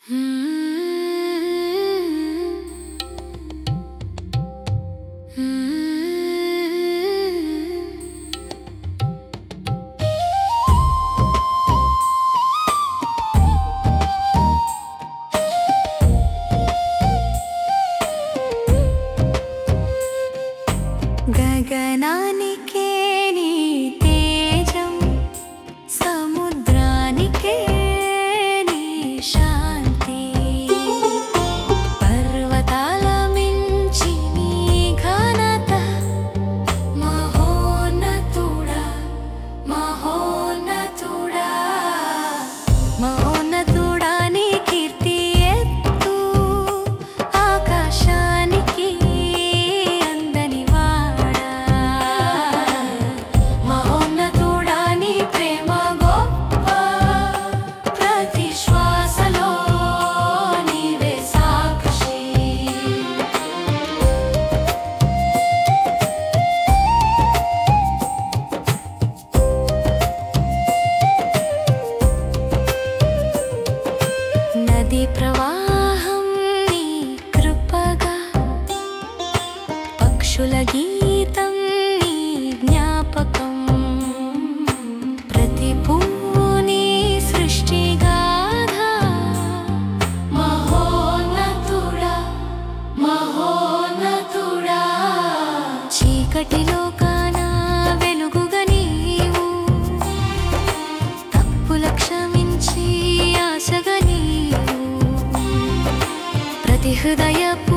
గగనానికే నీ తేజం, సముద్రానికే నీ శాంతి, పర్వతాల మించి నీ ఘనత, మహోన్నతుడా మహోన్నతుడా మహోన్నతుడా నీ కీర్తి ఎత్తు ఆకాశానికి అందని వాడా, మహోన్నతుడా నీ ప్రేమ గొప్ప, ప్రతి శ్వాసలో నీవే సాక్షి. నది ప్రవాహం నీ కృపగా, పక్షుల గీతం నీ జ్ఞాపకం, ప్రతి పువ్వు నీ సృష్టిగాథ, మహోన్నతుడా మహోన్నతుడా. చీకటిలో కానా వెలుగుగా నీవు, తప్పుల క్షమించి ఆశగా నీవు, ప్రతి హృదయ